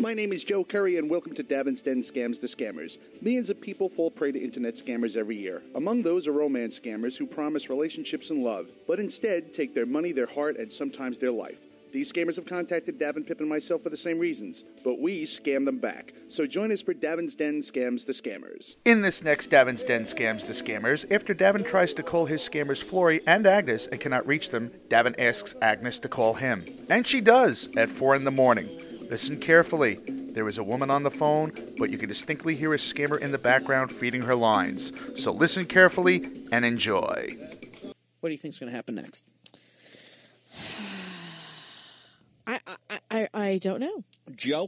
My name is Joe Curry, and welcome to Davin's Den Scams the Scammers. Millions of people fall prey to internet scammers every year. Among those are romance scammers who promise relationships and love, but instead take their money, their heart, and sometimes their life. These scammers have contacted Davin, Pip, and myself for the same reasons, but we scam them back. So join us for Davin's Den Scams the Scammers. In this next Davin's Den Scams the Scammers, after Davin tries to call his scammers Flory and Agnes and cannot reach them, Davin asks Agnes to call him. And she does, at 4 in the morning. Listen carefully. There is a woman on the phone, but you can distinctly hear a scammer in the background feeding her lines. So listen carefully and enjoy. What do you think is going to happen next? I don't know. Joe?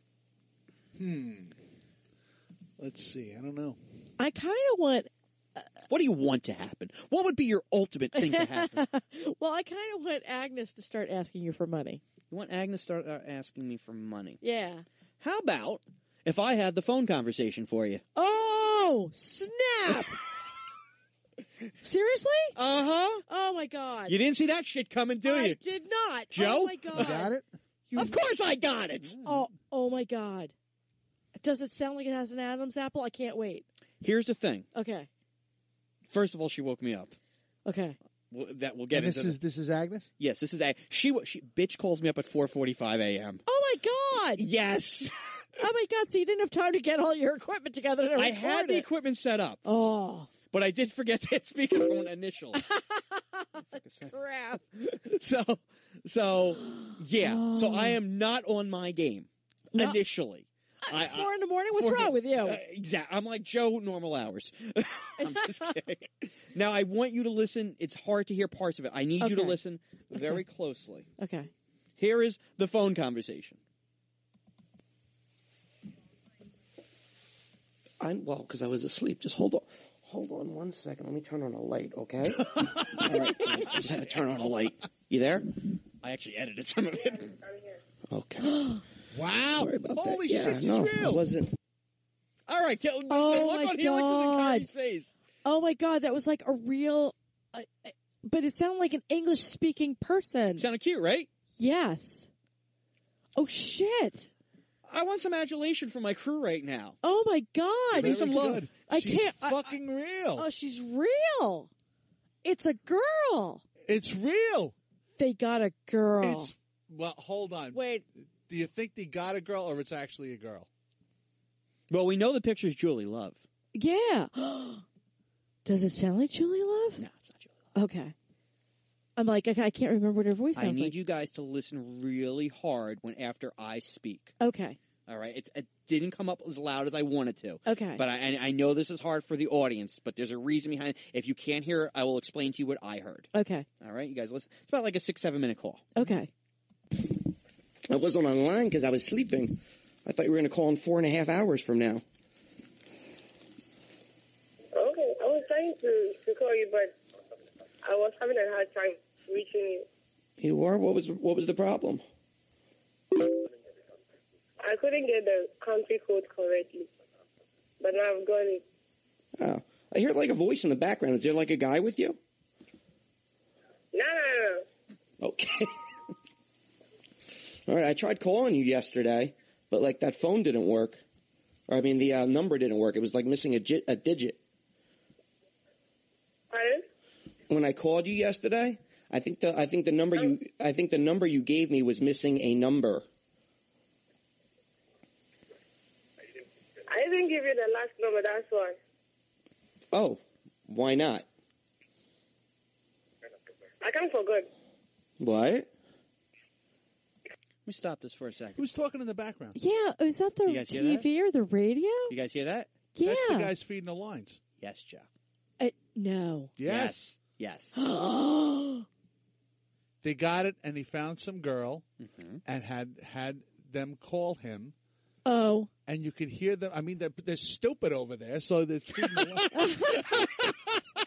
Let's see. I don't know. I kind of want... What do you want to happen? What would be your ultimate thing to happen? Well, I kind of want Agnes to start asking you for money. You want Agnes to start asking me for money? Yeah. How about if I had the phone conversation for you? Oh, snap! Seriously? Uh-huh. Oh, my God. You didn't see that shit coming, do you? I did not. Joe? Oh, my God. You got it? Of course I got it. Oh, my God. Does it sound like it has an Adam's apple? I can't wait. Here's the thing. Okay. First of all, she woke me up. Okay. We'll get And into. this is Agnes? Yes, this is she bitch calls me up at 4:45 a.m. Oh, my God. Yes. Oh, my God. So you didn't have time to get all your equipment together to I record had the it. equipment set up. Oh. But I did forget to hit speakerphone initially. Crap. So yeah. So I am not on my game initially. 4 in the morning? What's wrong with you? Exactly. I'm like Joe, normal hours. I'm just kidding. Now, I want you to listen. It's hard to hear parts of it. I need you to listen very closely. Okay. Here is the phone conversation. Because I was asleep. Just hold on 1 second. Let me turn on a light, okay? All right. I just had to turn on a light. You there? I actually edited some of it. Okay. Wow. Holy shit, it's no, real. I wasn't. All right. The Oh, look my on Helix's and God. Connie's face. Oh, my God. That was like a real... but it sounded like an English-speaking person. Sounded cute, right? Yes. Oh, shit. I want some adulation from my crew right now. Oh, my God. Give me some love. She's fucking real. Oh, she's real. It's a girl. It's real. They got a girl. Well, hold on. Wait. Do you think they got a girl or it's actually a girl? Well, we know the picture's Julie Love. Yeah. Does it sound like Julie Love? No, it's not Julie Love. Okay. I'm like, I can't remember what her voice sounds like. I need you guys to listen really hard after I speak. Okay. All right? It didn't come up as loud as I wanted to. Okay. But I know this is hard for the audience, but there's a reason behind it. If you can't hear it, I will explain to you what I heard. Okay. All right? You guys listen. It's about like a 6-7 minute call. Okay. I wasn't online because I was sleeping. I thought you were going to call in 4.5 hours from now. Okay, I was trying to call you, but I was having a hard time reaching you. You were? What was the problem? I couldn't get the country code correctly, but now I've got it. Oh, I hear like a voice in the background. Is there like a guy with you? No. Okay. All right, I tried calling you yesterday, but like that phone didn't work. Or I mean, the number didn't work. It was like missing a digit. Pardon? When I called you yesterday, I think the number you gave me was missing a number. I didn't give you the last number, that's why. Oh, why not? I can't forget. What? Let me stop this for a second. Who's talking in the background? Yeah, is that the You guys hear TV or the radio? You guys hear that? Yeah. That's the guys feeding the lines. Yes, Joe. No. Yes. Yes. They got it, and he found some girl and had them call him. Oh. And you could hear them. I mean, they're stupid over there, so they're feeding the lines. That's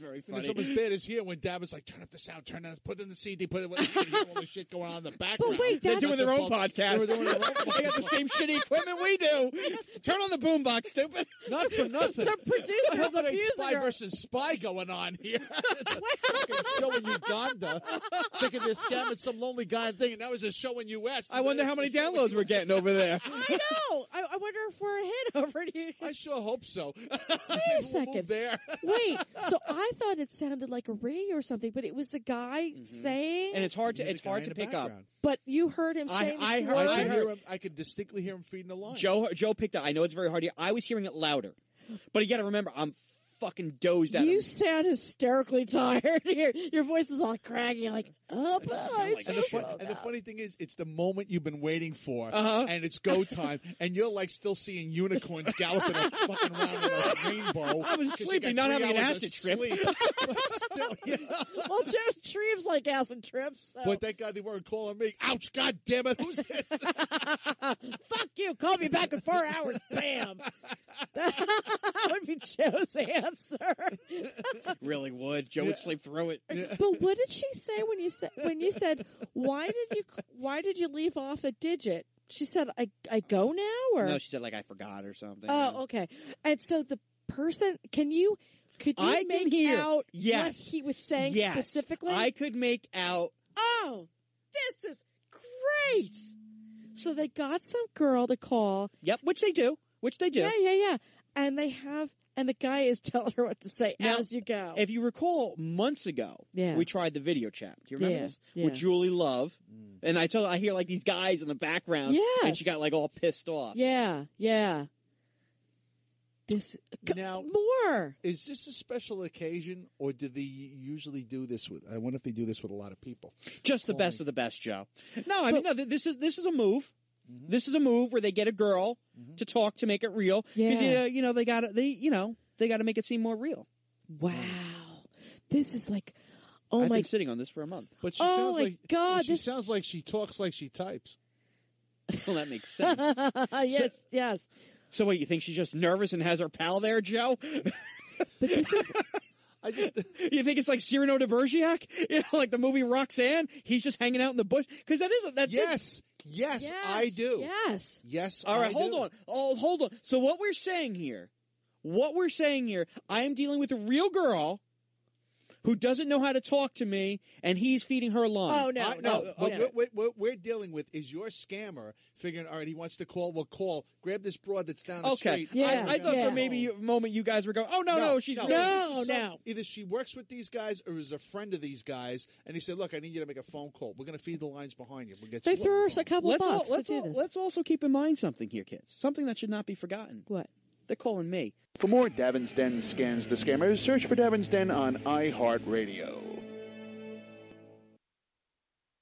very And funny. it's almost bad as here when Dad was like, turn up the sound, turn on, put in the CD, put it, all the shit going on in the background. wait, They're that's- doing their own podcast. They were doing their own They got the same shitty equipment we do. Turn on the boombox, stupid. Not for nothing. The producer is Like abusing Spy her. versus Spy going on here. It's a fucking show in Uganda. Thinking they're scamming some lonely guy and thinking that was a show in U.S. I wonder how many downloads we're getting over there. I know. I wonder if we're a hit over here. I sure hope so. Wait a We'll second. move there. Wait, so I thought it sounded like a radio or something, but it was the guy saying. And it's hard to The it's guy hard in to the pick up. background. But you heard him saying I words? hear him. I could distinctly hear him feeding the line. Joe picked up. I know it's very hard to hear. I was hearing it louder. But you got to remember, I'm fucking dozed out. You sound hysterically tired. Your voice is all craggy, like, oh, boy. like And shit. the funny thing is, it's the moment you've been waiting for, Uh-huh. and it's go time, and you're like still seeing unicorns galloping up fucking around in a rainbow. I was 'cause you sleeping, got not 3 having an hours of acid trip. sleep. But still, yeah. Well, Joe Treves like acid trips. So. But thank God they weren't calling me. Ouch! God damn it! Who's this? Fuck you. Call me back in 4 hours. Bam. That would be Joe's answer. Really would. Joe would sleep through it. But what did she say when you said why did you leave off a digit? She said I go now, or No, she said like I forgot or something. oh, okay. And so the person, could you I can make hear. out Yes. what he was saying Yes. specifically? I could make out. Oh, this is great. So they got some girl to call. Yep, which they do. Yeah. And and the guy is telling her what to say Now, as you go. If you recall, months ago, Yeah. we tried the video chat. Do you remember Yeah, this? yeah. With Julie Love. And I hear like these guys in the background. Yes. And she got like all pissed off. Yeah. This Now- more. Is this a special occasion, or do they usually do this with? I wonder if they do this with a lot of people. Just the best of the best, Joe. No, I mean, no, this is a move. This is a move where they get a girl to talk to make it real. Because, Yeah. they got to make it seem more real. Wow. This is like, oh I've my been sitting on this for a month. But she Oh sounds my like God, She this- sounds like she talks like she types. Well, that makes sense. yes. So what, you think she's just nervous and has her pal there, Joe? But this is I just, You think it's like Cyrano de Bergerac? Like the movie Roxanne? He's just hanging out in the bush? Because yes, I do. Yes. Yes, All right, I hold do. on. Oh, hold on. So what we're saying here, I am dealing with a real girl who doesn't know how to talk to me, and he's feeding her line. Oh no, What we're dealing with is your scammer figuring, all right, he wants to call. Well, call. Grab this broad that's down the Okay. street. Yeah. I thought Yeah. for maybe a moment you guys were going, oh, no, she's really... No. Either she works with these guys or is a friend of these guys, and he said, look, I need you to make a phone call. We're going to feed the lines behind you. We'll get They you threw us a couple bucks to do this. Let's also keep in mind something here, kids. Something that should not be forgotten. What? They're calling me. For more Davin's Den scans the scammers, search for Davin's Den on iHeartRadio.